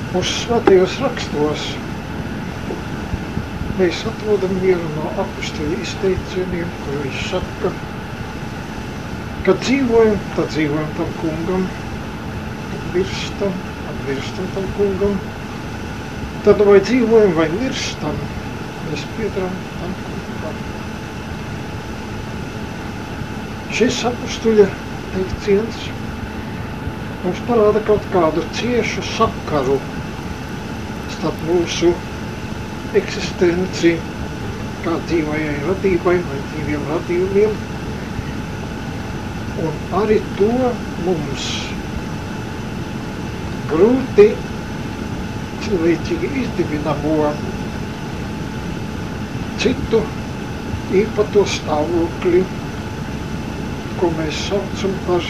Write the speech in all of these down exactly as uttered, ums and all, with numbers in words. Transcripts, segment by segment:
Mūsu svētajos rakstos mēs atrodam vienu no apustuļa izteicieniem, kur viņš saka, kad dzīvojam, tad dzīvojam tam kungam, kad virstam, tad virstam tam kungam, tad vai dzīvojam, vai mirstam, mēs piedaram tam kungam. Šis apustuļa teiciens mums parāda kaut kādu ciešu sakaru starp mūsu eksistenci kā dzīvajai radībai vai dzīviem radījumiem, un arī to mums grūti cilvēcīgi izdibinamo citu īpato stāvokli, ko mēs saucam par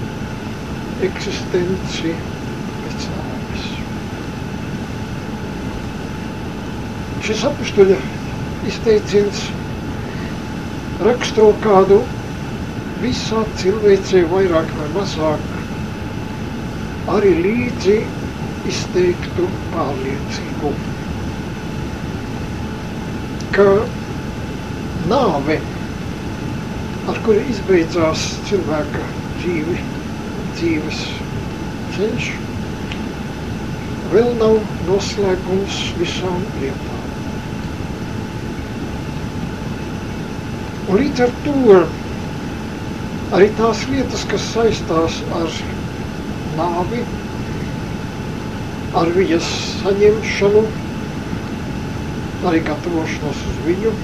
eksistenci pēc nāves. Šis apustuļa izteiciens raksturo kādu visā cilvēcē vairāk vai mazāk arī līdzi izteiktu pārliecību, ka nāve, ar kuri izbeidzās cilvēka dzīvi, dzīves ceļš, vēl nav noslēgums visām lietām. Un līdz ar to arī tās lietas, kas saistās ar nāvi, ar viņas saņemšanu, arī gatavošanos uz viņu,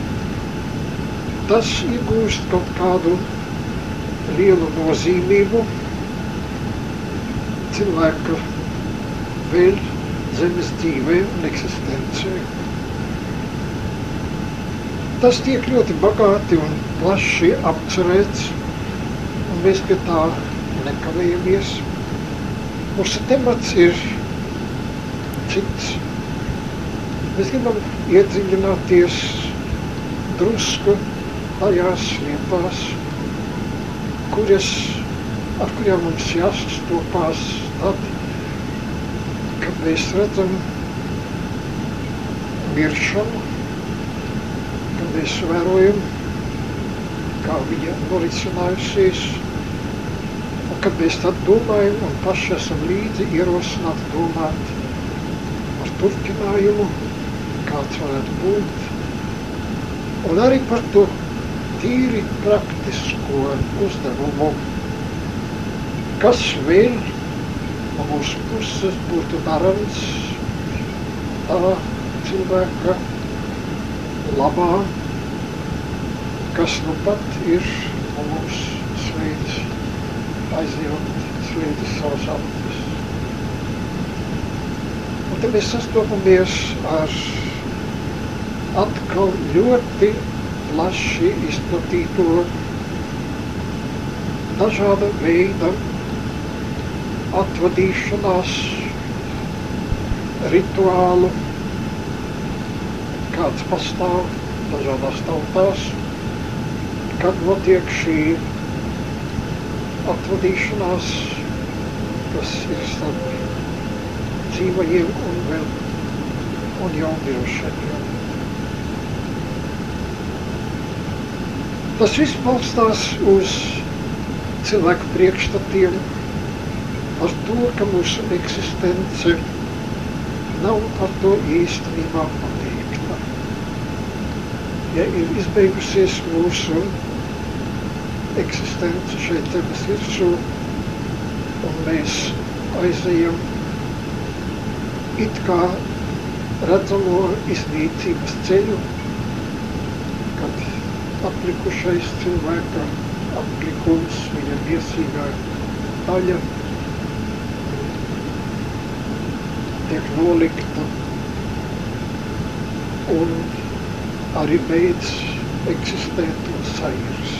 tas iegūst kaut kādu lielu nozīmību cilvēka vēl zemes dzīvē un eksistencē. Tas tiek ļoti bagāti un plaši apcerēts, un mēs pie tā nekavējamies. Mūsu temats ir cits. Mēs gribam iedziļināties drusku tajās lietās, kuras, ar kurām mums jāsastopās tad, kad mēs redzam miršanu, kad mēs vērojam, kā viņa norisinājusies, un kad mēs tad domājam un paši esam līdzi ierosināti domāt par turpinājumu, kāds varētu būt, un arī par to tīri praktisko uzdevumu, kas vēl no mūsu puses būtu darams tā cilvēka labā, kas nu pat ir no mums slēdis, aizjūt, slēdis savas aptis. Un te mēs sastopamies ar atkal ļoti plaši izplatīto dažāda veida atvadīšanās rituālu, kāds pastāv dažādās tautās, kad notiek šī atvadīšanās, kas ir starp dzīvajiem un vēl un jaunmirušajiem. Tas viss balstās uz cilvēku priekšstatiem, par to, ka mūsu eksistence nav ar to īstenībā pateikta. Ja ir izbeigusies mūsu eksistence šeit zemes virsū, un mēs aizejam it kā redzamo iznīcības ceļu, kad aplikušais cilvēka aplikums, viņa miesīgā daļa tiek nolikta un arī beidz eksistēt un sairst.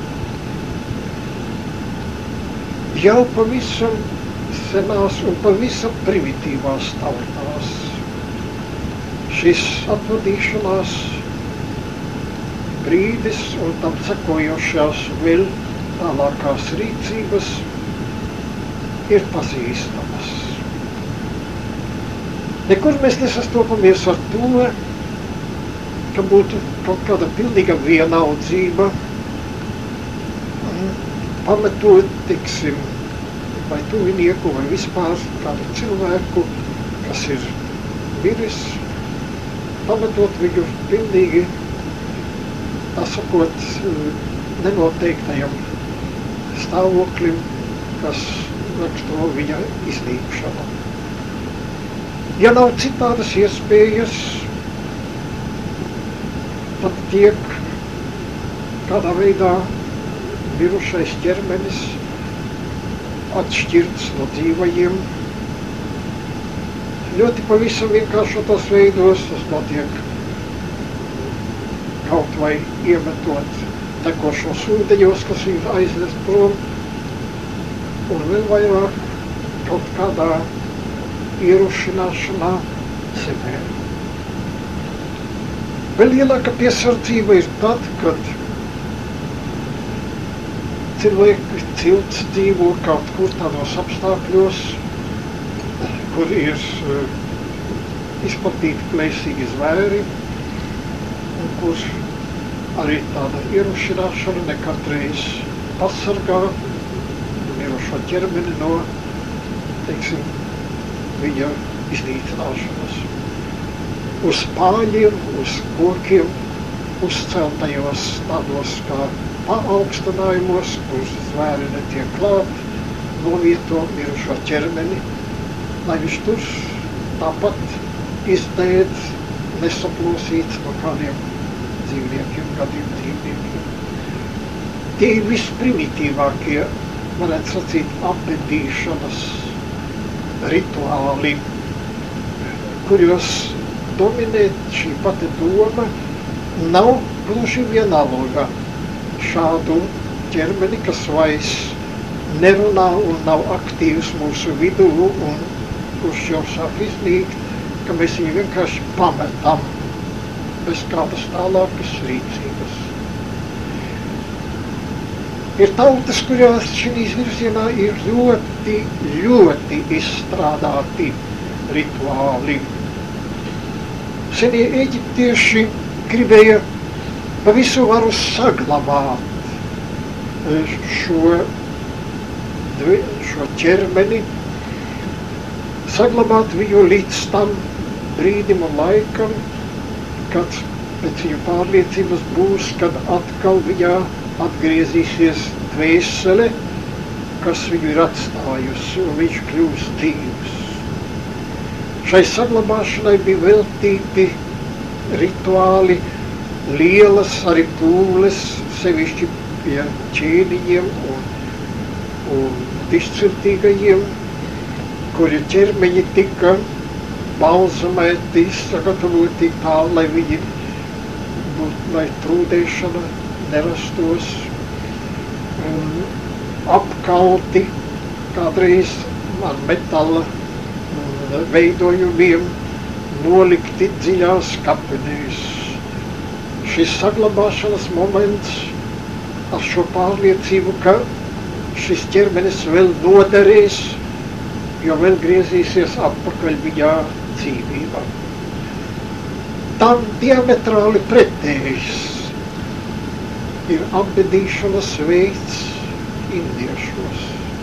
Jau pavisam senās un pavisam primitīvās tautās šis atvadīšanās brīdis un tam sekojošās vēl tālākās rīcības ir pazīstamas. Nekur mēs nesastopamies ar to, ka būtu kaut kāda pilnīga vienaldzība, pametot, teiksim, vai tuvinieku, vai vispār kādu cilvēku, kas ir miris, pametot viņu pilnīgi, tā sakot, nenoteiktajam stāvoklim, kas raksturo viņa iznīkšanu. Ja nav citādas iespējas, tad tiek kādā veidā mirušais ķermenis atšķirts no dzīvajiem. Ļoti pavisam vienkāršotos veidos tas notiek kaut vai iemetot tekošos ūdeņos, kas ir aizvest prom, un vēl vairāk kaut kādā ierušināšanā zemē. Vēl lielāka piesardzība ir tad, kad cilvēki cilts dzīvo kaut kur tādos apstākļos, kur ir uh, izplatīti plēsīgi zvēri, un kur arī tāda ierušināšana nekatreiz pasargā mirušo ķermeni no, teiksim, viņa iznīcināšanas. Uz pāļiem, uz kokiem, uzceltajos tādos kā paaugstinājumos, kur zvēri netiek klāt, novieto mirušo ķermeni, lai viņš tur tāpat izdēd, nesaplosīts no kādiem dzīvniekiem, kādiem dzīvniekiem. Tie ir visprimitīvākie, varētu sacīt, apbedīšanas rituāli, kuros dominē šī pati doma, nav gluži vienalga šādu ķermeni, kas vairs nerunā un nav aktīvs mūsu vidū un kurš jau sāk iznīkt, ka mēs viņu vienkārši pametam bez kādas tālākas rīcības. Ir tautas, kurās šīs virzienā ir ļoti, ļoti izstrādāti rituāli. Senie eģiptieši gribēja pa visu varu saglabāt šo, šo ķermeni, saglabāt viņu līdz tam brīdim un laikam, kad pēc viņu pārliecības būs, kad atkal viņā atgriezīsies dvēsele, kas viņu ir atstājusi, un viņš kļūs dzīvs. Šai saglabāšanai bija veltīti rituāli, lielas arī pūles, sevišķi pie ķēniņiem un, un izcirtīgajiem, kuri ķermeņi tika balzamēti, sagatavoti tā, lai viņi būtu, lai trūdēšana nerastos, um, apkalti kādreiz ar metala um, veidojumiem, nolikti dziļās kapenēs. Šis saglabāšanas moments ar šo pārliecību, ka šis ķermenis vēl noderēs, jo vēl griezīsies atpakaļ viņā dzīvībā. Tam diametrāli pretējs ir apbedīšanas veids indiešos.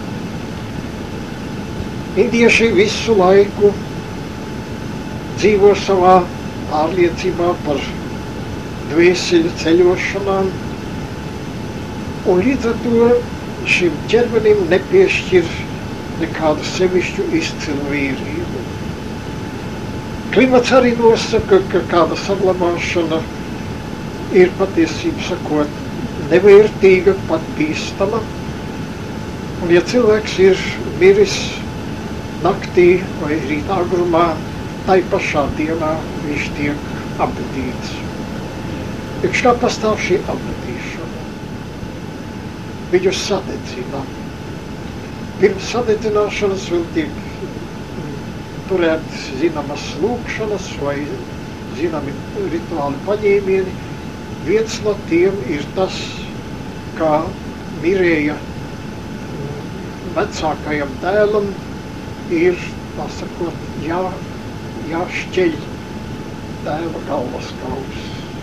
Indieši visu laiku dzīvo savā pārliecībā par dvēseļu ceļošanām, un līdz ar to šim ķermenim nepiešķir nekādu sevišķu izcilu vīrību. Klimats arī nosaka, ka kāda saglabāšana ir patiesība sakot nevērtīga, pat bīstama. Un ja cilvēks ir miris naktī vai rīta agrumā, tai pašā dienā viņš tiek apbedīts. Priekš kā pastāv šī apbedīšana? Viņu sadedzina. Pirms sadedzināšanas vēl tiek turēt zināmas lūkšanas vai zināmi rituāli paņēmieni. Viens no tiem ir tas, kā mirēja vecākajam dēlam ir, tā sakot, jā, jāšķeļ tēva galvaskauls.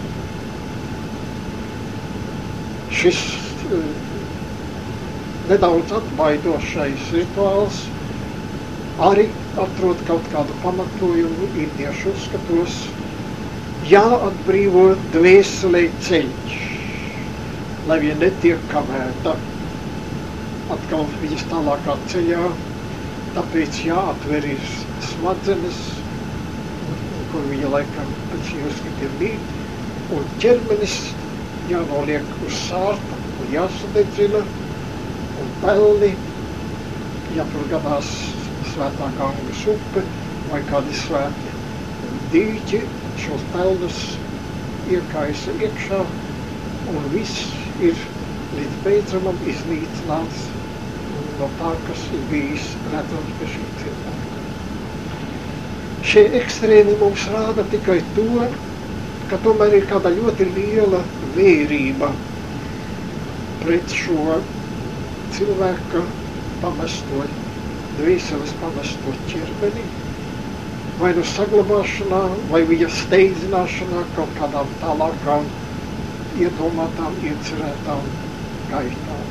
Šis uh, nedaudz atbaidošais rituāls arī atrod kaut kādu pamatojumu indiešu uzskatos, jāatbrīvo dvēselē ceļš, lai viņa netiek kavēta atkal viņas tālākā ceļā, tāpēc jāatver ir smadzenes, kur viņa laikam pēc viņa uzskatiem mīt, un ķermenis jānoliek uz sārta un jāsadedzina, un pelni, ja tur gadās svētā Gangas upe vai kādi svēti dīķi, šos pelnus iekaisa iekšā, un viss ir līdz beidzamam iznīcināts no tā, kas ir bijis redzams pie šī cilvēka. Šie ekstrēmi mums rāda tikai to, ka tomēr ir kāda ļoti liela vērība pret šo cilvēka pamesto, dvēseles pamesto ķermeni, vai nu saglabāšanā, vai viņa steidzināšanā kaut kādām tālākām iedomātām, iecerētām gaitām.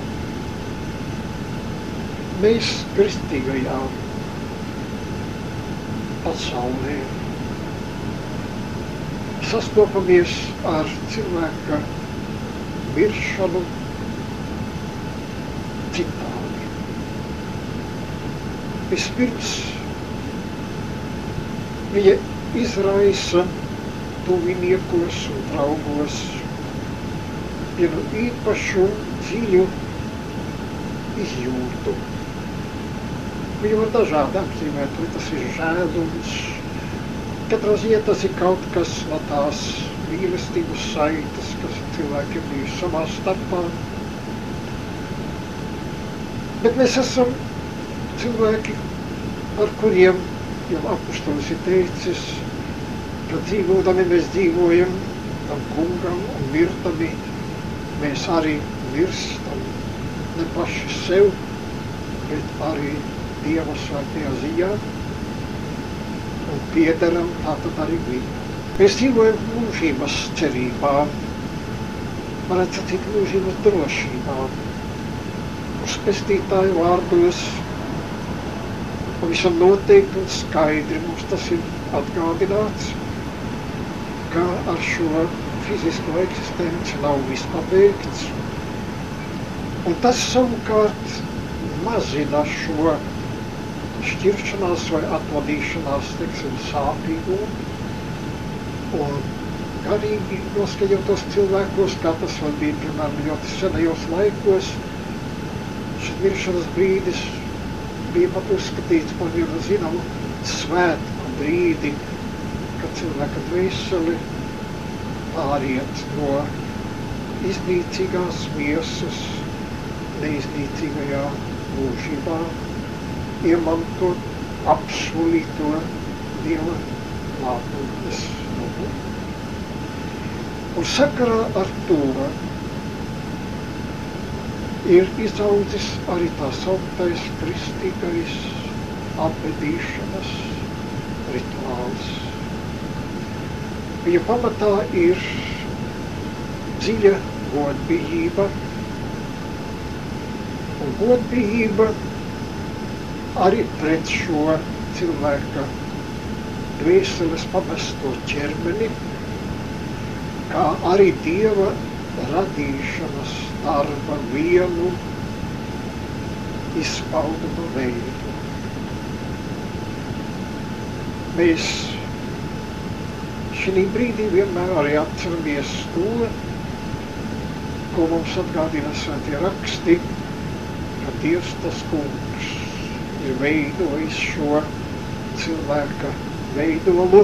Mēs kristīgajā pasaulē sastopamies ar cilvēka miršanu citādi. Vispirms viņa izraisa tuviniekos un draugos vienu īpašu dziļu izjūtu. Viņu var dažādi apzīmēt, vai tas ir žēlums. Katrā ziņā tas ir kaut kas no tās mīlestības saites, kas cilvēkiem bija savā starpā. Bet mēs esam cilvēki, ar kuriem jau apustulis ir teicis, ka dzīvodami mēs dzīvojam tam kungam un mirtami mēs arī mirstam ne paši sev, bet arī Dieva svētajā ziņā un piederam tātad arī viņu. Mēs dzīvojam mūžības cerībā, varētu sacīt mūžības drošībā. Uz pestītāju vārdos pavisam noteikti un skaidri mums tas ir atgādināts, ka ar šo fizisko eksistenci nav viss pabeigts. Un tas savukārt mazina šo šķiršanās vai atvadīšanās, teiksim, sāpīgo un garīgi noskaņotos cilvēkos, kā tas vēl bija, piemēram, ļoti senajos laikos. Šis miršanas brīdis bija pat uzskatīts par vienu zināmu svētku brīdi, kad cilvēka dvēseli pāriet no iznīcīgās miesas neiznīcīgajā mūžībā, iemantot apsolīto Dieva klātbūtnes domu. Un sakarā ar to ir izaudzis arī tā sauktais kristīgais apbedīšanas rituāls. Viņa pamatā ir dziļa godbijība, un godbijība arī pret šo cilvēka dvēseles pamesto ķermeni, kā arī Dieva radīšanas darba vienu izpaudumu veidu. Mēs šī brīdī vienmēr arī atceramies to, ko mums atgādina svētie raksti, ka Dievs tas kungs ir veidojis šo cilvēka veidolu,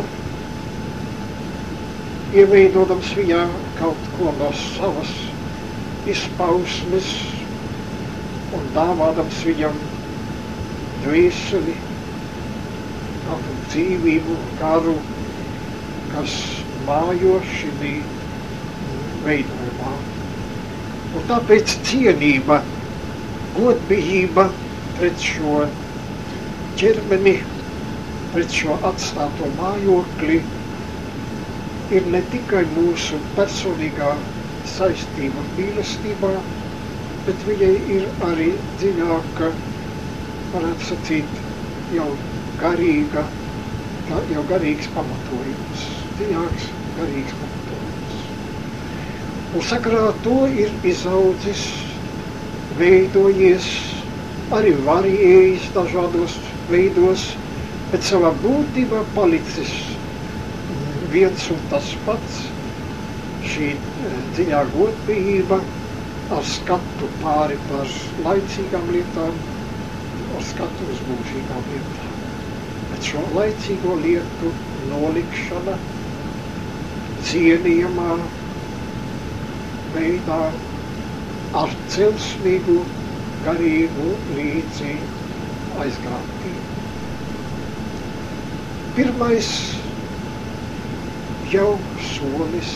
ieveidodams viņā kaut ko no savas izpausmes un dāvādams viņam dvēseli, kādu dzīvību, kādu, kas mājo šī veidojumā. Un tāpēc cienība, godbijība pret šo ķermeni, pret šo atstāto mājokli ir ne tikai mūsu personīgā saistība mīlestībā, bet viņai ir arī dziļāka, varētu sacīt, jau garīga, jau garīgs pamatojums, dziļāks garīgs pamatojums. Un sakarā to ir izaudzis, veidojies, arī variējis dažādos veidos, bet savā būtībā palicis viens un tas pats, šī dziļā godbijība ar skatu pāri par laicīgām lietām, ar skatu uz mūžīgām lietām. Bet šo laicīgo lietu nolikšana cienījamā veidā ar celsmīgu, garīgu līdzi aizgātību. Pirmais jau solis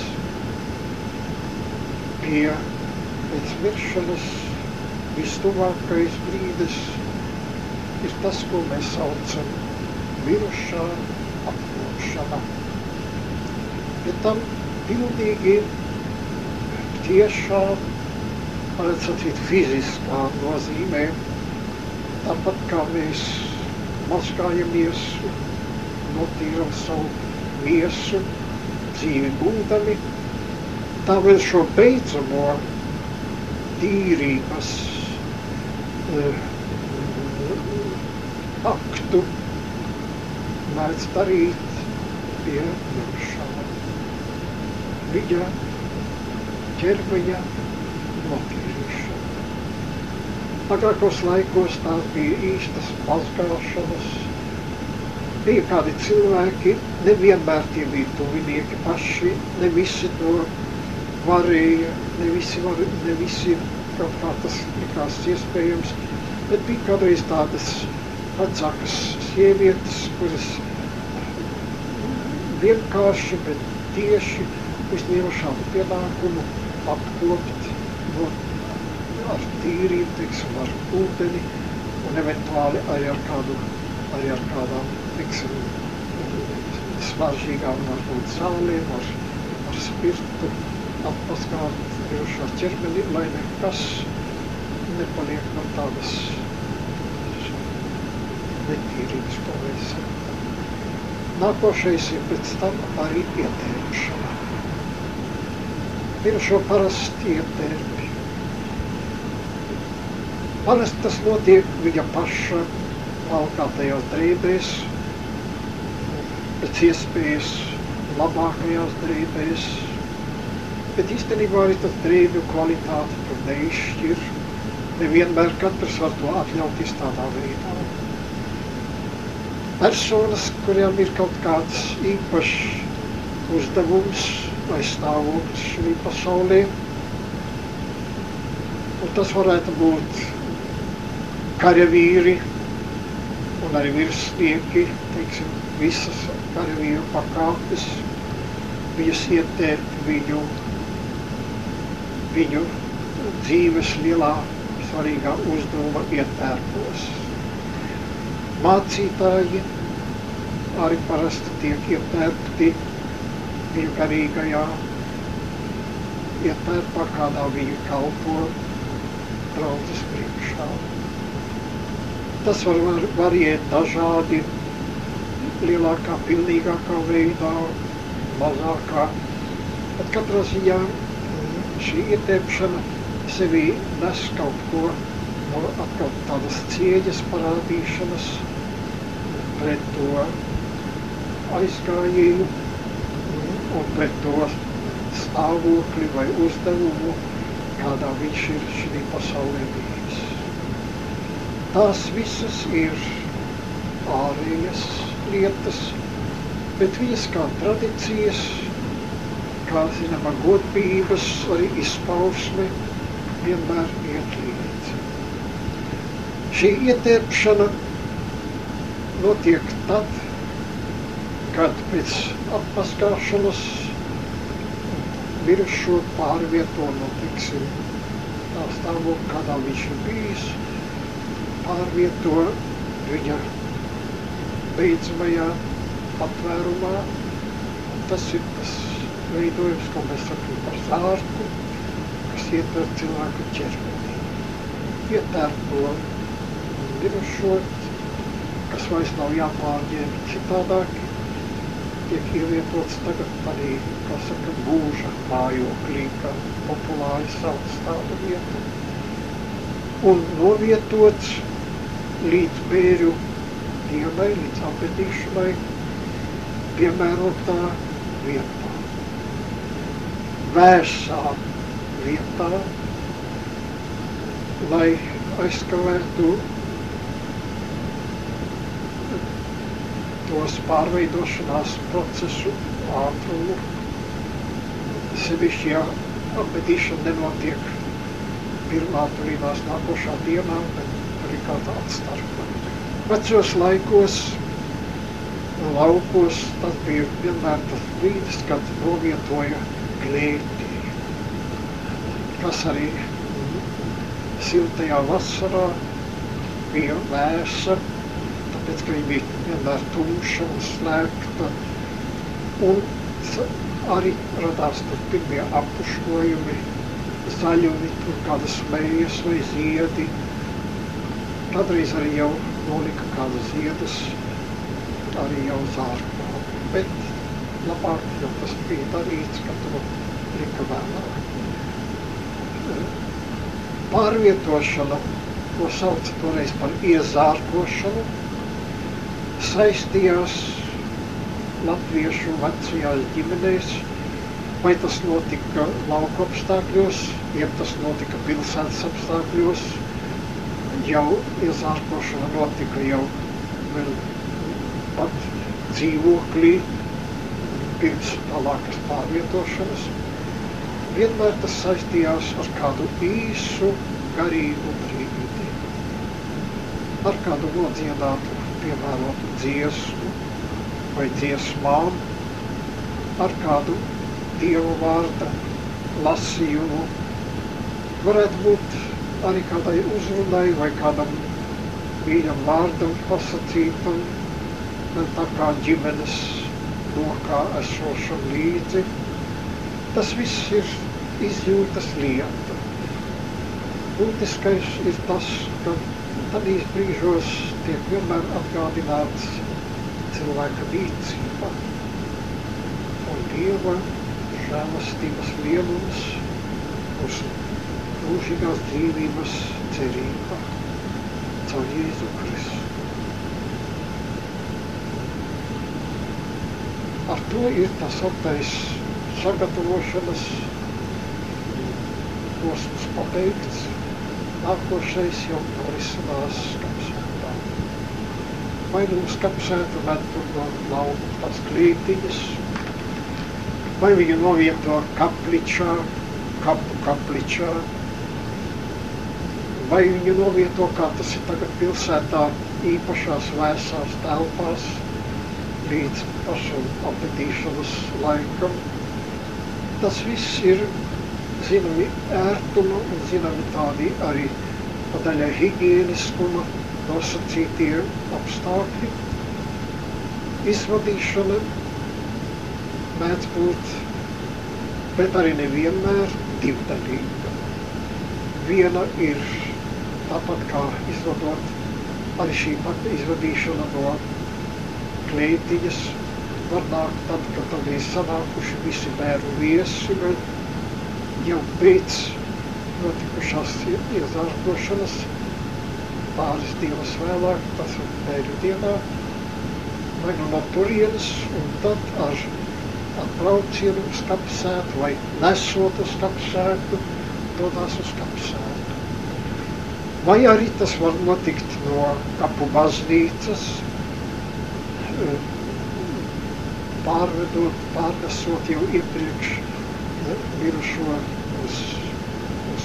pie pēc miršanas vistuvākais brīdis ir tas, ko mēs saucam mirušā apkopšana. Bet tam pildīgi tiešā, varētu sacīt, fiziskā nozīmē, tāpat kā mēs mazgājamies, notīram savu miesu, dzīvi būdami, tā vēl šo beidzamo tīrības uh, aktu mēdz darīt pie miršana. Viņa ķermeņa notīrīšana. Agrākos laikos tās bija īstas mazgāšanas. Bija kādi cilvēki, nevienmēr tie bija tuvinieki paši, ne visi to varēja, ne visi, var, ne visi kaut kā tas likās iespējams, bet bija kādreiz tādas vecākas sievietes, kuras vienkārši, bet tieši uzņēma šādu pienākumu apkopt no, ar tīrību, teiksim, ar ūdeni un eventuāli arī ar kādu, arī ar kādām, teiksim, smaržīgām, varbūt zālēm, ar, ar spirtu, atmaskāt mirušā ķermeni, lai nekas nepaliek no tādas netīrības, ko mēs sakām. Nākošais ir pēc tam arī ietērpšana. Mirušo parasti ietērpi. Parasti tas notiek viņa paša valkātajās drēbēs, pēc iespējas labākajās drēbēs, bet īstenībā arī tas drēbju kvalitāte tur neizšķir. Nevienmēr katrs var to atļauties tādā veidā. Personas, kuriem ir kaut kāds īpašs uzdevums vai stāvoklis šī pasaulē, un tas varētu būt karavīri un arī virsnieki, teiksim, visas karavīru pakāpes, viņas ietērp viņu, viņu dzīves lielā svarīgā uzdevuma ietērpos. Mācītāji arī parasti tiek ietērpti viņu garīgajā ietērpā, kādā viņi kalpo draudzes priekšā. Tas var variēt dažādi, lielākā, pilnīgākā veidā, mazākā, bet katrā ziņā šī ietērpšana sevī nes kaut ko no atkal tādas cieņas parādīšanas pret to aizgājēju un pret to stāvokli vai uzdevumu, kādā viņš ir šī pasaulē bijis. Tās visas ir ārējas lietas, bet viņas kā tradīcijas, kā zināmā godbības arī izpausme vienmēr iet līdzi. Šī ietērpšana notiek tad, kad pēc apmaskāšanas mirušo pārvieto no, teiksim, tā stāvokļa, kādā viņš ir bijis, pārvieto viņa beidzamajā patvērumā. Tas ir tas veidojums, ko mēs sakām par zārku, kas ietver cilvēku ķermenī. Ietērpo mirušot, kas vairs nav jāpārģēma citādāk, tiek ievietots tagad arī, kā saka, būža mājoklī, kā populāri sauc tādu vietu. Un novietots līdz bēļu dienai, līdz apbedīšanai, piemērotā vietā. Vēsā vietā, lai aizskavētu tos pārveidošanās procesu ātrumu. Sevišķi, ja apbedīšana nenotiek pirmā turīnās nākošā dienā, bet tur ir kāda atstarpa. Vecos laikos, laukos, tas bija vienmēr tas brīdis, kad novietoja klētī, kas arī siltajā vasarā bija vēsa, tāpēc, ka viņa bija vienmēr tumša un slēgta, un arī radās tur pirmie apuškojumi, zaļumi, tur kādas mējas vai ziedi. Kādreiz arī jau nolika kādas ziedus, arī jau zārkā, bet labāk jau tas bija darīts, ka to lika vēlāk. Pārvietošana, ko sauca toreiz par iezārkošanu, saistījās latviešu vecajās ģimenēs, vai tas notika lauku apstākļos, ja tas notika pilsētas apstākļos, jau iezārkošana notika jau vēl pat dzīvoklī, pirms tālākas pārvietošanas. Vienmēr tas saistījās ar kādu īsu, garīgu brīdi, ar kādu nodziedātu, piemērotu dziesmu vai dziesmām, ar kādu dievu vārda lasījumu. Varētu būt arī kādai uzrunai vai kādam mīļam vārdam pasacītam, tā kā ģimenes lokā esošam līdzi. Tas viss ir izjūtas lieta. Būtiskais ir tas, ka tādīs brīžos tiek vienmēr atgādināts cilvēka līdzība un Dieva žēlastības lielums, mūsu mūžīgās dzīvības cerība caur Jēzu Kristu. Ar to ir tas sauktais sagatavošanas posms pabeigts. Nākošais jau norisinās skapsētā. Vai nu skapsētu ved tur no lauku tās klītiņas, vai viņu novieto kapličā, kapu kapličā, vai viņu novieto, kā tas ir tagad pilsētā, īpašās vēsās telpās, līdz pašam apbedīšanas laikam. Tas viss ir zināmi ērtuma un zināmi tādi arī padaļai higieniskuma nosacītie apstākļi. Izvadīšana mēdz būt, bet arī nevienmēr divdaļīga. Viena ir tāpat kā izvadot arī šī pat izvadīšana no klētiņas var nākt tad, kad tad ir sanākuši visi bērnu viesi, bet jau pēc notikušās iezārkošanas pāris dienas vēlāk, tas ir bērnu dienā, vai nu no turienes, un tad ar atbraucienu uz kapsētu vai nesot uz kapsētu, dodās uz kapsētu. Vai arī tas var notikt no kapu baznīcas, pārvedot, pārnesot jau iepriekš mirušo uz, uz,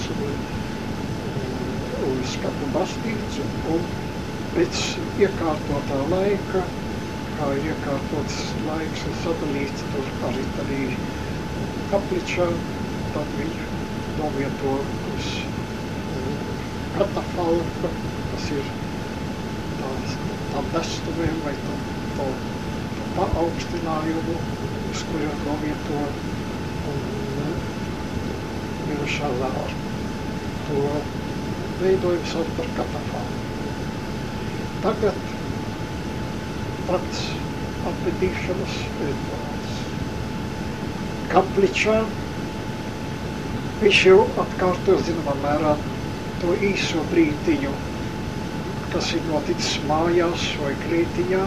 uz kapu baznīcu, un pēc iekārtotā laika, kā ir iekārtots laiks un sadalīts tur arī, arī kapličā, tad viņu novieto uz katafalka, tas ir tam vestuvēm vai to, to, to paaugstinājumu, uz kuriem novieto un mirušā zāra. To veidojums sauc par katafālu. Tagad pats apbedīšanas rituāls. Kapličā viņš jau atkārto zināmā mērā to īso brītiņu, kas ir noticis mājās vai klītiņā,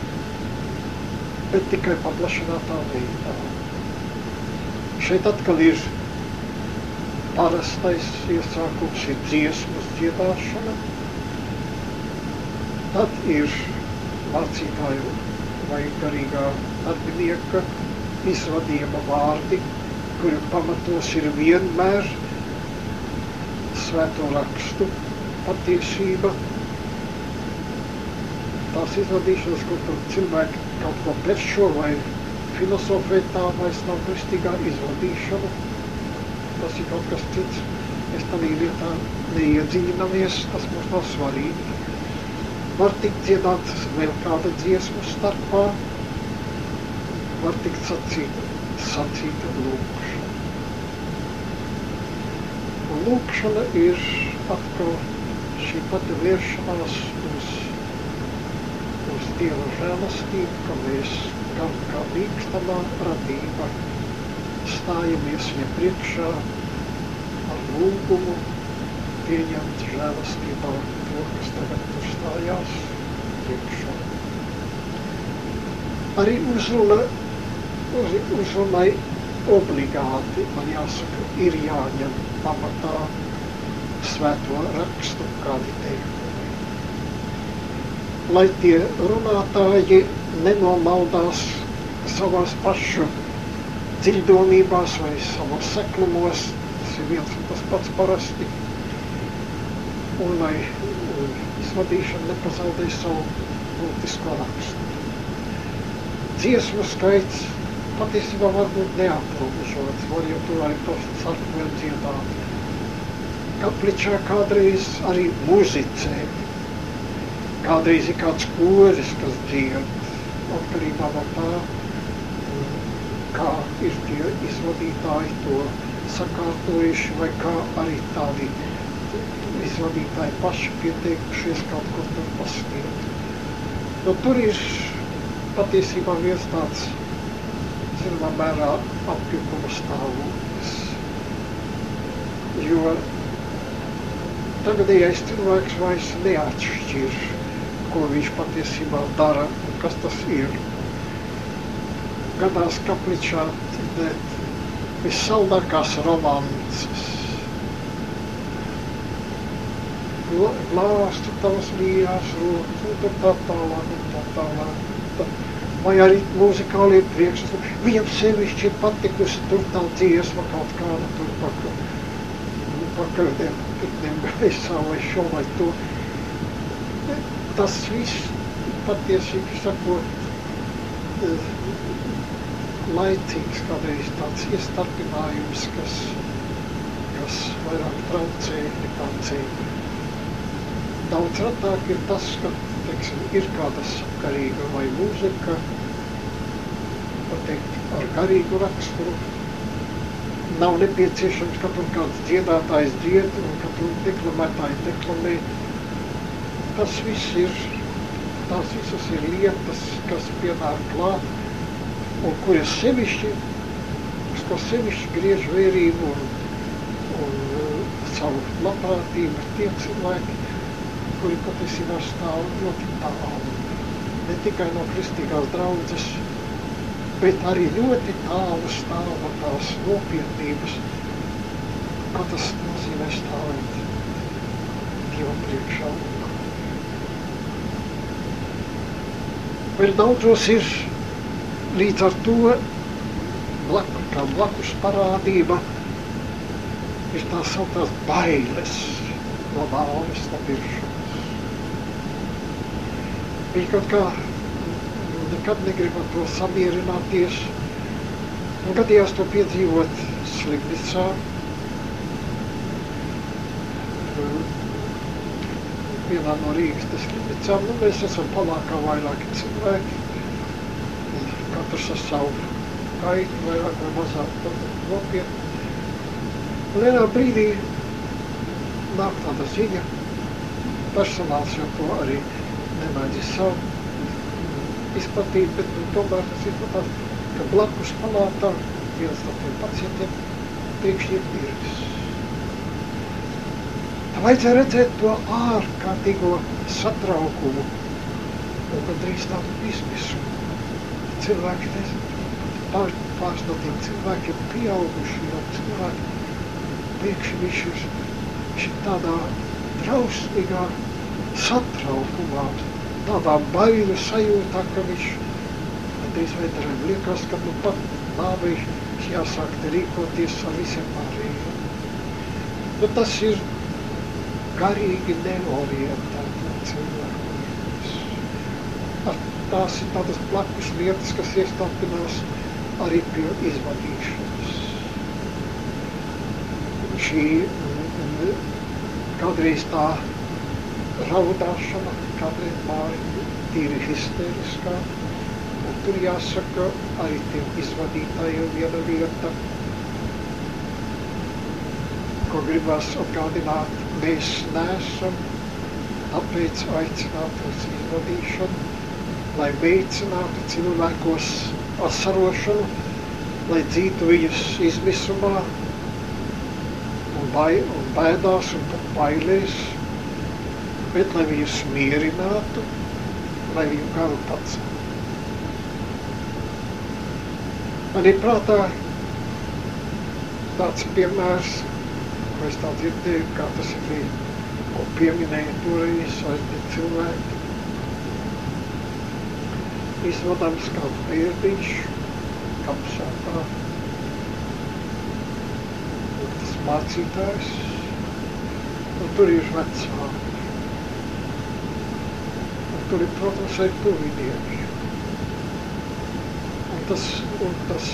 bet tikai paplašinātā veidā. Šeit atkal ir parastais iesākums, ir dziesmas dziedāšana, tad ir mācītāju vai garīgā darbinieka izvadījuma vārdi, kuru pamatos ir vienmēr svēto rakstu patiesība. Tās izvadīšanas, kur tur cilvēki kaut ko plešo vai filosofē, tā vairs nav kristīgā izvadīšana. Tas ir kaut kas cits. Mēs tādā vietā neiedziļinamies, tas mums nav svarīgi. Var tikt dziedāt vēl kāda dziesma starpā, var tikt sacīt, sacīta lūkšana. Un lūkšana ir atkal šī pati vēršanās uz, uz Dieva žēlastību, ka mēs gan kā mīkstamā radība stājamies viņa priekšā ar lūgumu pieņemt žēlastībā to, kas tagad tur stājās priekšā. Arī uzruna, uz, uzrunai obligāti, man jāsaka, ir jāņem pamatā svēto rakstu kādi teikumi. Lai tie runātāji nenomaldās savās pašu dziļdomībās vai savos seklumos, tas ir viens un tas pats parasti, un lai izvadīšana nepazaudē savu būtisko rakstu. Dziesmu skaits patiesībā var būt neaprobežots, var jau tur arī tos sarkvēl dziedāt. Kapličā kādreiz arī muzicē. Kādreiz ir kāds koris, kas dzied, atkarībā no tā, kā ir tie izvadītāji to sakārtojuši, vai kā arī tādi izvadītāji paši pieteikušies kaut ko tur pasniegt. No tur ir patiesībā viens tāds, zināmā mērā, apjukuma stāvoklis. Jo tagadējais cilvēks vairs neatšķir, ko viņš patiesībā dara un kas tas ir. Gadās kapličā dzirdēt vissaldākās romances. Glāstu tavas mīļās rokas, un tur tā tālāk, un tā tālāk. Vai arī muzikālie priekšstats. Viņam sevišķi ir patikusi tur tā dziesma kaut kāda tur pakaļ. Pakaļdiem, pitniem gaisā vai šo vai to. Tas viss patiesīgi sakot laicīgs kādreiz tāds iestarpinājums, kas, kas vairāk traucē nekā ceļ. Daudz ratāk ir tas, ka, teiksim, ir kāda sakarīga vai mūzika, pateikt, ar garīgu raksturu. Nav nepieciešams, ka tur kāds dziedātājs dzied un ka tur deklamētāji deklamē. Tas viss ir, tās visas ir lietas, kas pienāk klāt un kuras sevišķi, uz ko sevišķi griež vērību un, un savu labprātību tie cilvēki, kuri patiesībā stāv ļoti tālu. Ne tikai no kristīgās draudzes, bet arī ļoti tālu stāv no tās nopietnības, ko tas nozīmē stāvēt Dieva priekšā. Vēl daudzos ir līdz ar to blaku, kā blakus parādība ir tā sauktās bailes no nāves, no miršanas. Viņi kaut kā nekad negrib ar to samierināties. Un gadījās to piedzīvot slimnīcā. vienā no Rīgas tas slimnīcām, nu mēs esam palākā vairāki cilvēki, katrs ar savu kaitu, vairāk vai mazāk nopietni. Un vienā brīdī nāk tāda ziņa, personāls jau to arī nemēģis savu izplatīt, bet nu, tomēr tas izplatās, ka blakus palātā viens no tiem pacientiem pēkšņi ir miris. Tā vajadzēja redzēt to ārkārtīgo satraukumu un gandrīz tādu izmisumu. Cilvēki nezinu, pār, pāris no tiem cilvēkiem pieauguši jau cilvēki, pēkšņi viņš ir, viņš ir tādā drausmīgā satraukumā, tādā baiļu sajūtā, ka viņš gandrīz vai darām liekas, ka nu pat nāvei jāsāk te rīkoties ar visiem pārējiem. Nu tas ir garīgi neorientēti cilvēki. Tās ir tādas blakus lietas, kas iestāpinās arī pie izvadīšanas. Šī kādreiz tā raudāšana, kādreiz tā tīri histēriskā. Un tur jāsaka arī tiem izvadītājiem viena lieta, ko gribas atgādināt, mēs neesam tāpēc aicināt uz izvadīšanu, lai veicinātu cilvēkos asarošanu, lai dzītu viņus izmisumā un, bai, un baidās un bailēs, bet lai viņus mierinātu, lai viņu garu pacētu. Man ir prātā tāds piemērs, ko es tā dzirdēju, kā tas ir arī, ko pieminēja toreiz aizņem cilvēki. Izvadams kāds bērniņš, kapsētā, un tas mācītājs, un tur ir vecāki. Un tur ir, protams, arī tuvinieki. Un tas, un tas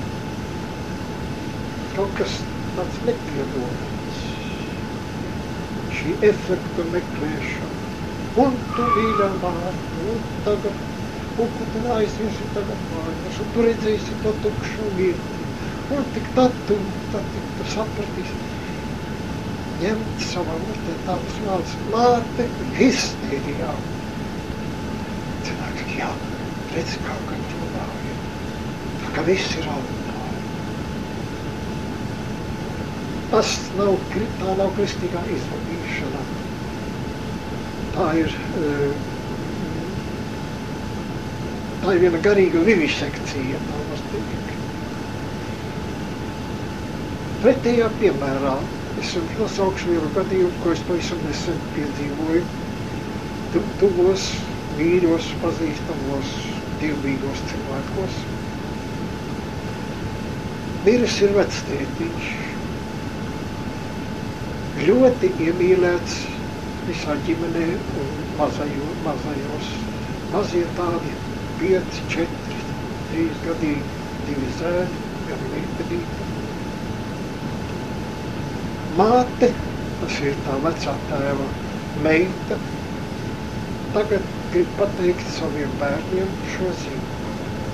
kaut kas tāds nepiedodams. Šī efekta meklēšana. Un tu mīļā māte, un tagad, un ko tu aizviesi tagad mājās, un tu redzēsi to tukšu vietu. Un tik tad tu, tad tik tu sapratīsi. Ņemt savā mutē tādus vārdus. Māte histērijā. Cilvēks, jā, redz kā, ka tu nāja. Tā kā viss ir audināji. Tas nav, tā nav kristīgā izvadīšana. Tā ir, tā ir viena garīga vivisekcija, tā var teikt. Pretējā piemērā es jums nosaukšu vienu gadījumu, ko es pavisam nesen piedzīvoju. Tu, tuvos, mīļos, pazīstamos, dievbijos cilvēkos. Miris ir vectētiņš. Ļoti iemīlēts visā ģimenē un mazajos, mazajos. Mazie tādi pieci, četri, trīs gadīgi, divi zēni, gan meitenīte. Māte, tas ir tā vecā tēva meita, tagad grib pateikt saviem bērniem šo ziņu.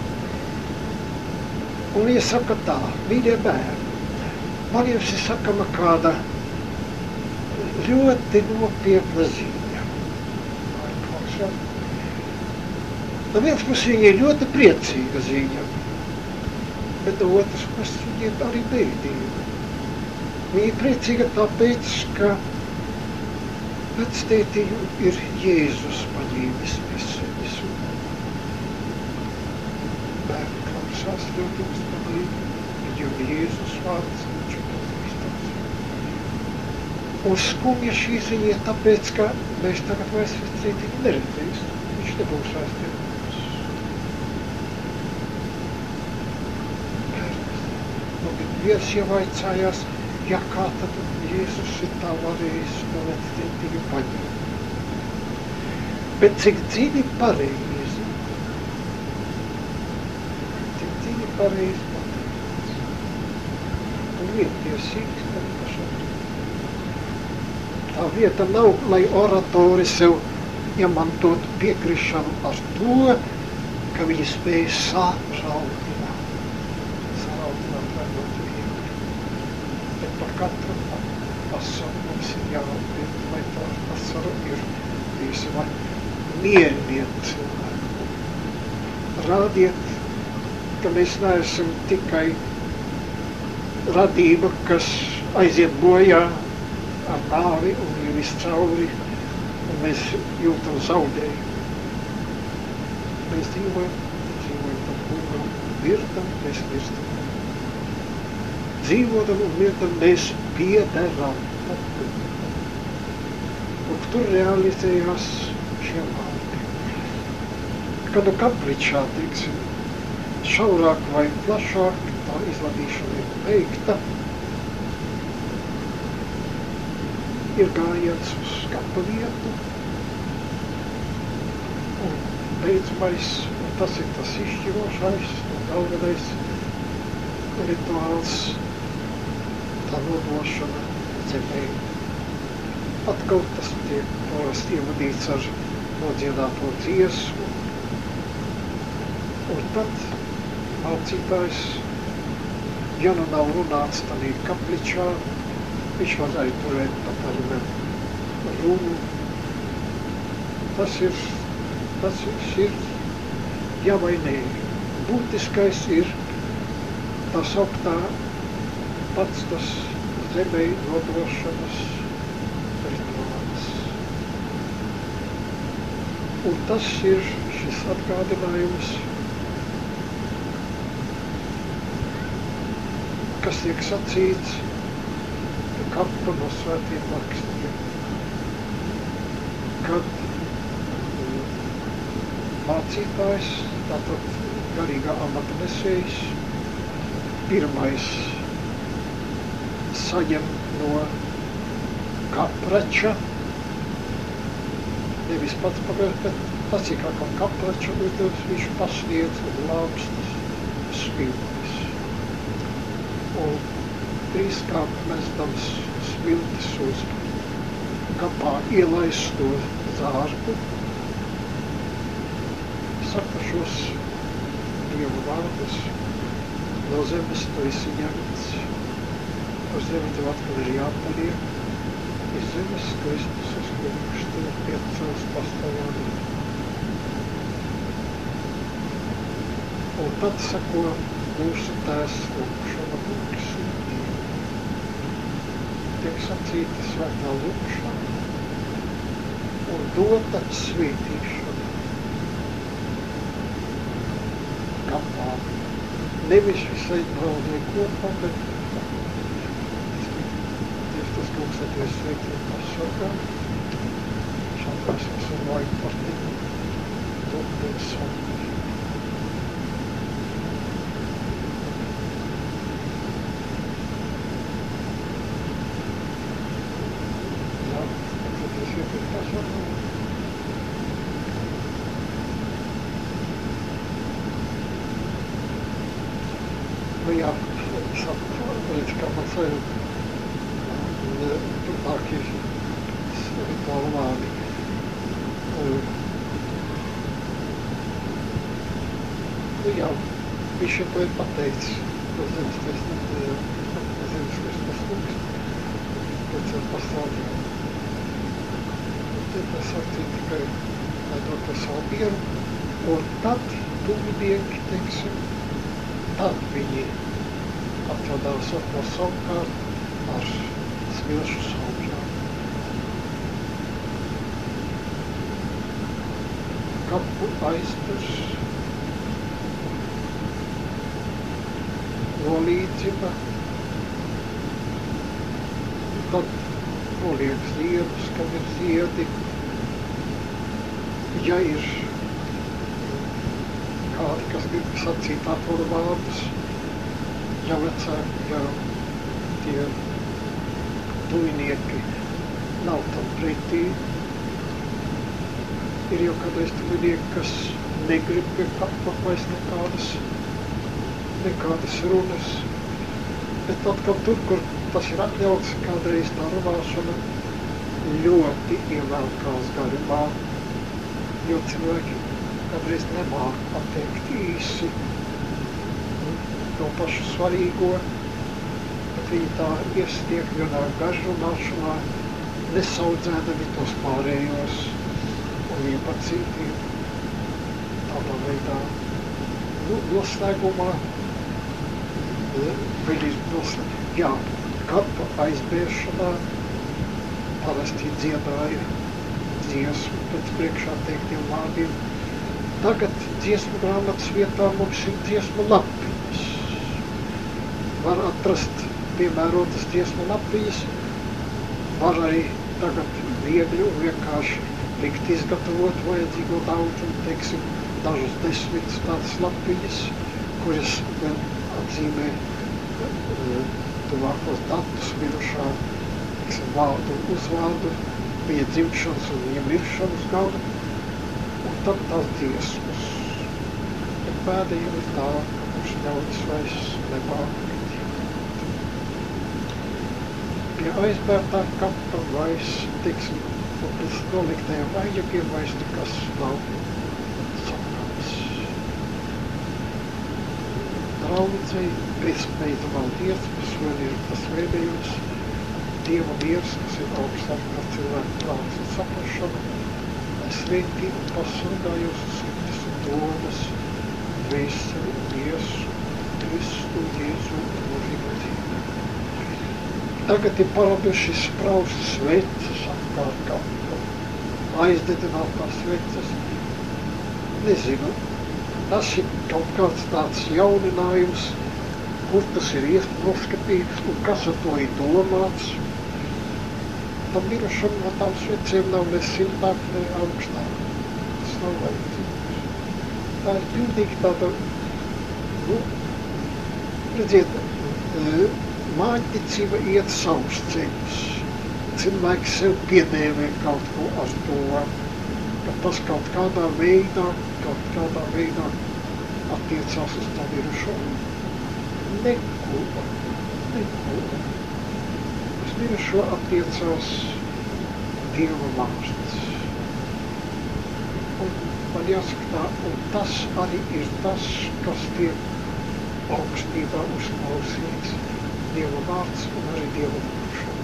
Un viņa saka tā, mīļie bērni, man jums ir sakama kāda ļoti nopietna ziņa. No vienas puses viņa ir ļoti priecīga ziņa, bet no otras puses viņa ir arī bēdīga. Viņa ir priecīga tāpēc, ka vectētiņu ir Jēzus paņēmis pie sevis. Bērni klausās ļoti uzmanīgi, viņu ir Jēzus vārds, viņš ir pazīstams. Un skumja šī ziņa ir tāpēc, ka mēs tagad vairs vectētiņu neredzēsim. Viņš nebūs vairs pie mums. Bērni, nu, bet viens jau aicājās, ja kā tad Jēzus ir tā varējis no vectētiņu paņemt. Bet cik dziļi pareizi, cik dziļi pareizi pateicis. Un vietiesīgs tam pašam. Tā vieta nav, lai oratori sev iemantot piekrišanu ar to, ka viņi spēj saraudināt. Saraudināt vai ļoti viegli. Bet par katru asaru mums ir jāatbild, vai tā asara ir bijusi vai mieriniet cilvēku. Rādiet, ka mēs neesam tikai radība, kas aiziet bojā ar nāvi un ir viscauri, un mēs jūtam zaudējumu. Mēs dzīvojam, dzīvojam tam kungam, mirdam, mēs mirstam. Dzīvodam un mirdam, mēs piederam tam kungam. Un tur realizējās šie vārdi. Kad nu kapličā, teiksim, šaurāk vai plašāk, tā izladīšana ir beigta, ir gājiens uz skatu vietu, un beidzamais, un tas ir tas izšķirošais un galvenais rituāls, tā nodošana zemē. Atkal tas tiek parasti ievadīts ar nodziedāto dziesmu, un tad mācītājs, ja nu nav runāts tādā kapličā, viņš varēja turēt pat ar runu. Tas ir, tas ir jā vai nē. Būtiskais ir tā sauktā pats tas zemē nodošanas rituāls. Un tas ir šis atgādinājums, kas tiek sacīts kapa no svētiem rakstiem, kad mācītājs, tātad garīgā amata nesējs, pirmais saņem no kaprača, nevis pats pagājot, bet pacīkākam kaprača uzdevums, viņš pasniedz lāpstas smiltis. Un trīskārt mesdams smiltis uz kapā ielaisto zārku, saka šos dievu vārdus, no zemes tu esi ņemts, uz zemi tev atkal ir jāpaliek, iz zemes Kristus uz kungs tev piecels pastāvāni. Un tad sako mūsu tēvs lūkšana, lūksim. Tiek sacīta svētā lūkšana un dota svītīšana kapā. Nevis visai draudē kopā, bet Dievs tas kungs, lai Dievs sveitīt pasargā. Šādās esam vajag par tevi, dot Dievs savu. Nu jā, saku, redz, kā man sajūt turpākie rituāli vārdi. Nu jā, viņš jau to ir pateicis, to zemes Kristus, zemes Kristus lūkst, pēc ar pastāvību. Tad es sacīju tikai, lai dot to savu mieru, un tad tuvinieki, teiksim, tad viņi atvadās no savukārt ar smilšu sauļām. Kapu aizpers, nolīdzina, tad noliek ziedus, kam ir ziedi. Ja ir kādi, kas grib sacīt atvaru vārdus, ja vecāki, ja tie tuvinieki nav tam pretī. Ir jau kādreiz tuvinieki, kas negrib pie kapa vairs nekādas, nekādas runas, bet atkal tur, kur tas ir atļauts, kādreiz tā runāšana, ļoti ievelkās garumā, jo cilvēki kādreiz nemāk pateikt īsi to pašu svarīgo, bet viņi tā iestiek vienā garumāšanā, nesaudzēdami tos pārējos un iepacītiem. Tādā veidā nu, noslēgumā vēl ir noslēgumā. Jā, kapa aizbēršanā parasti dziedāja dziesmu pēc priekšā teiktiem vārdiem. Tagad dziesmu grāmatas vietā mums ir dziesmu lapiņas. Var atrast piemērotas dziesmu lapiņas, var arī tagad viegli un vienkārši likt izgatavot vajadzīgo daudzumu, teiksim, dažas desmitas tādas lapiņas, kuras gan atzīmē tuvākos datus mirušā, teiksim, vārdu un uzvārdu, viņa dzimšanas un viņa miršanas gadu, un tad tās dziesmas. Bet pēdējiem ir tā, ka mums ļaudis vairs nemāk dziedāt. Pie aizbērtā kapa vairs, teiksim, uz noliktajiem vaļģiem vairs nekas nav sakāms. Draudzei bezbeidzamā dziesmas vēl ir tas vēdējums, Dieva miers, kas ir augstāk par cilvēku prāts un saprašanu, lai svētī un pasargā jūsu sirdis un domas, dvēseli un miesu, Kristu, Jēzu un mūžīgo dzīvi. Tagad ir paraduši spraust sveces apkārt kapu, aizdedinātās sveces. Nezinu, tas ir kaut kāds tāds jauninājums, kur tas ir noskatīts un kas ar to ir domāts. Tam mirušam no tām svecēm nav ne siltāk, ne augstāk. Tas nav vajadzīgs. Tā ir pilnīgi tāda, nu, redziet, māņticība iet savus ceļus. Cilvēks sev piedēvē kaut ko ar to, ka tas kaut kādā veidā, kaut kādā veidā attiecās uz tā mirušo. Neko, neko. Uz mirušo attiecās Dieva vārds. Un man jāsaka tā, un tas arī ir tas, kas tiek augstībā uzklausīts. Dieva vārds un arī Dieva lūgšana.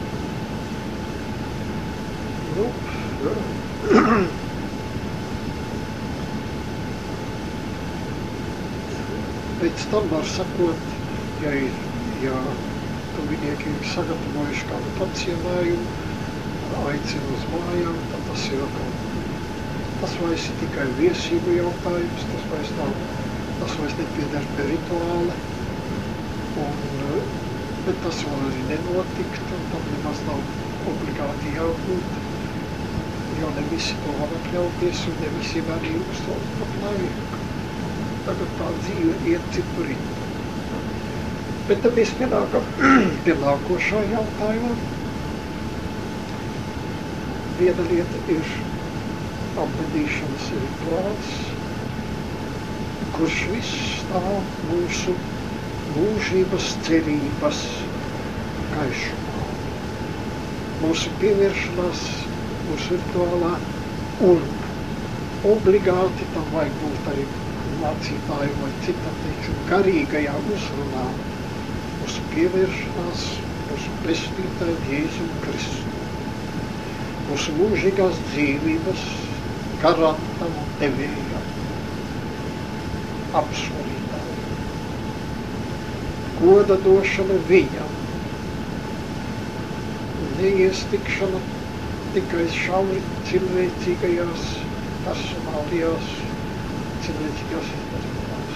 Nu, pēc tam var sakot, ja ir, ja tuvinieki ir sagatavojuši kādu pacienājumu, aicina uz mājām, tad tas ir atkal, tas vairs ir tikai viesību jautājums, tas vairs nav, tas vairs nepieder pie rituāla, un, bet tas var arī nenotikt, un tam nemaz nav obligāti jābūt, jo ne visi to var atļauties, un ne visiem arī uz to pat vajag. Tagad tā dzīve iet citu ritmu. Bet tad mēs pienākam pie nākošā jautājumā. Viena lieta ir apbedīšanas rituāls, kurš viss stāv mūsu mūžības cerības gaišumā. Mūsu pievēršanās mūsu rituālā un obligāti tam vajag būt arī mācītāju vai citam, teiksim, garīgajā uzrunā. Mūsu pievēršanās mūsu pestītāju Jēzu Kristu. Mūsu mūžīgās dzīvības garantam un devējam. Apsolītājam. Goda došana viņam. Neiestikšana tikai šauri cilvēcīgajās, personālajās, cilvēcīgās izdarībās.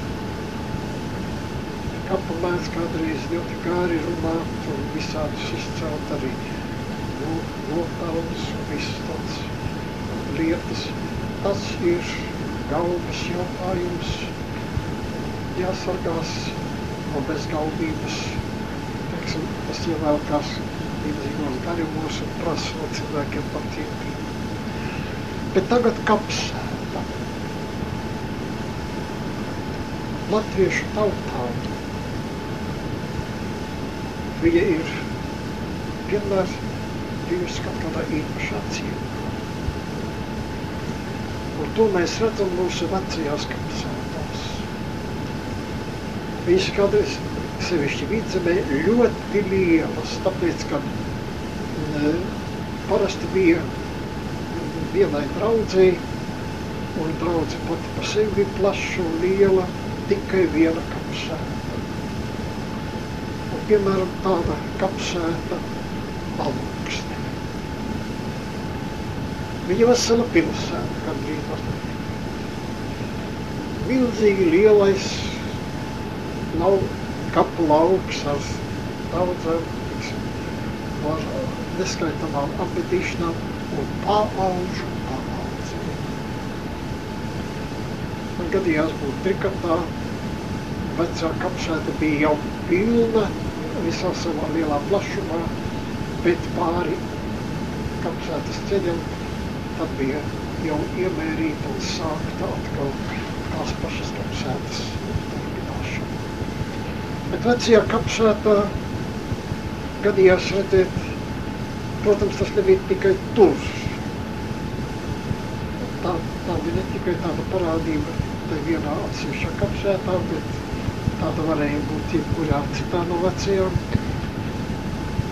Kapa mēdz kādreiz ļoti gāri runāt un visādus izcelt arī nopelnus un visas tādas lietas. Tas ir galvas jautājums, jāsargās no bezgalvības. Teiksim, tas ievēlkās līdzīgos garumos un prasa no cilvēkiem pacietību. Bet tagad kapsēta. Latviešu tautā viņa ir vienmēr bijusi kaut kādā īpašā ciemā. Un to mēs redzam mūsu vecajās kapsētās. Viņas kādreiz, sevišķi vidzemē, ļoti lielas, tāpēc, ka ne, parasti bija vienai draudzei, un draudze pati pa sevi bija plaša un liela, tikai viena kapsēta. Un, piemēram, tāda kapsēta Alūksne. Viņa vesela pilsēta, gandrīz var teikt. Milzīgi lielais lau, kapu lauks ar daudzām, ar neskaitamām apmetīšanām un paaužu paaudzēm. Man gadījās būt Trikatā, vecā kapsēta bija jau pilna visā savā lielā plašumā, bet pāri kapsētas ceļam tad bija jau iemērīta un sākta atkal tās pašas kapsētas turpināšana. Bet vecajā kapsētā gadījās redzēt, protams, tas nebija tikai tur. Tā, tā bija ne tikai tāda parādība tai vienā atsevišķā kapsētā, bet tāda varēja būt jebkurā citā no vecajām.